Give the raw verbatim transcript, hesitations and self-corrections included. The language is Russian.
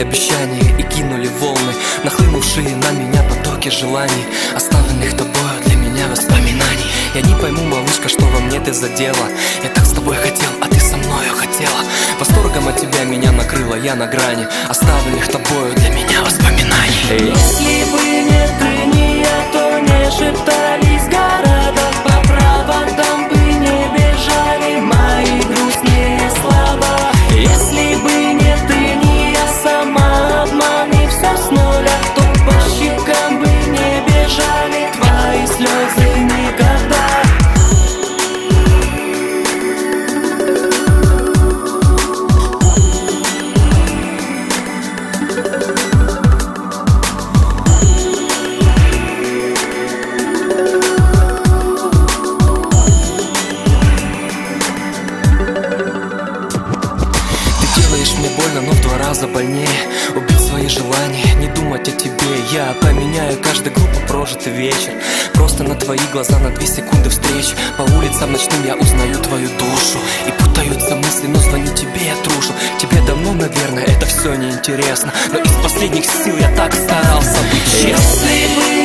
обещания и кинули волны, нахлынувшие на меня потоки желаний, оставленных тобою для меня воспоминаний. Я не пойму, малышка, что во мне ты задела. Я так с тобой хотел, а ты со мною хотела. Восторгом от тебя меня накрыла, я на грани оставленных тобою для меня воспоминаний. Если бы не ты, не я, то не шептались города по проводам, бы не бежали мои грустные слова. Если бы не ты, не я, сама обман и все с нуля, то по щекам бы не бежали твои слезы никогда. Мне больно, но в два раза больнее убить свои желания, не думать о тебе. Я поменяю каждый глупо прожитый вечер просто на твои глаза, на две секунды встреч. По улицам ночным я узнаю твою душу, и путаются мысли, но звоню тебе, я трушу. Тебе давно, наверное, это все неинтересно, но из последних сил я так старался быть честным.